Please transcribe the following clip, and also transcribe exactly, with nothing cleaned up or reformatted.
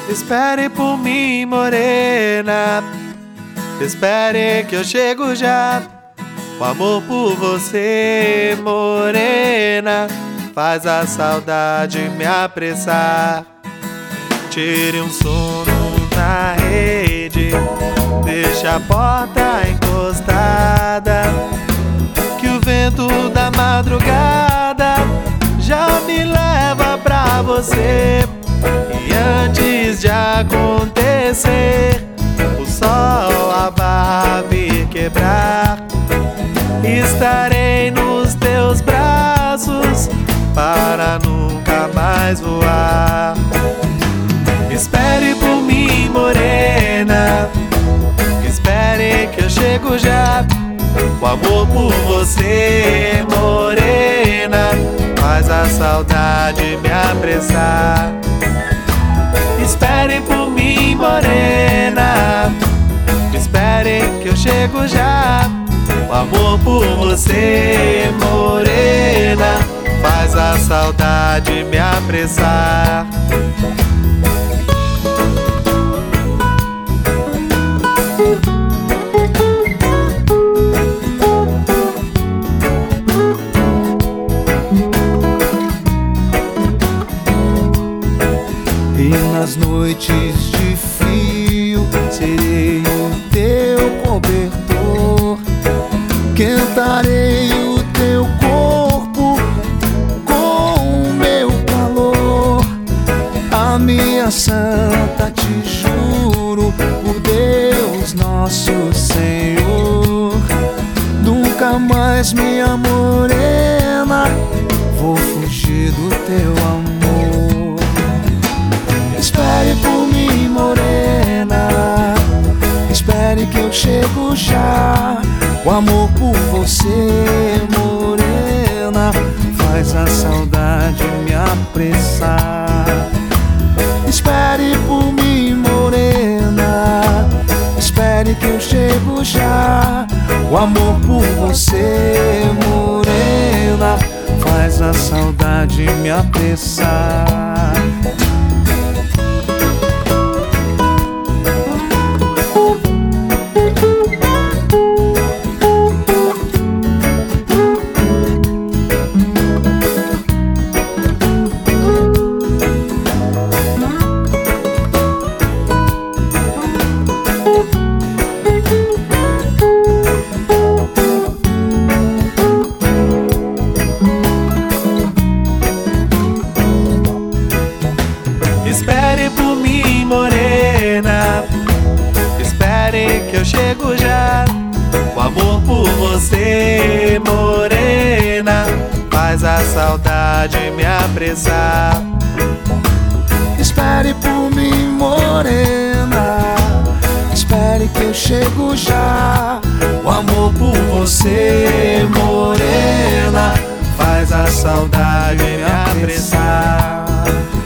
Espere por mim, morena. Espere que eu chego já. O amor por você, morena, faz a saudade me apressar. Tire um sono na rede, deixa a porta encostada, que o vento da madrugada já me leva pra você. E antes de acontecer, o sol a barra vir quebrar, estarei nos teus braços para nunca mais voar. Espere por mim, morena. Espere que eu chego já. O amor por você, morena, faz a saudade me apressar. Espere por mim, morena. Espere que eu chego já. O amor por você, morena, faz a saudade me apressar. E nas noites de frio serei o teu cobertor, quentarei o teu corpo com o meu calor. A minha santa te juro, por Deus nosso Senhor, nunca mais, minha morena, vou fugir do teu amor. Espere por mim, morena. Espere que eu chego já. O amor por você, morena, faz a saudade me apressar. Espere por mim, morena. Espere que eu chego já. O amor por você, morena, faz a saudade me apressar. Espere por mim, morena. Espere que eu chego já. O amor por você, morena, faz a saudade me apressar. Espere por mim, morena. Espere que eu chego já. O amor por você, morena, faz a saudade me apressar.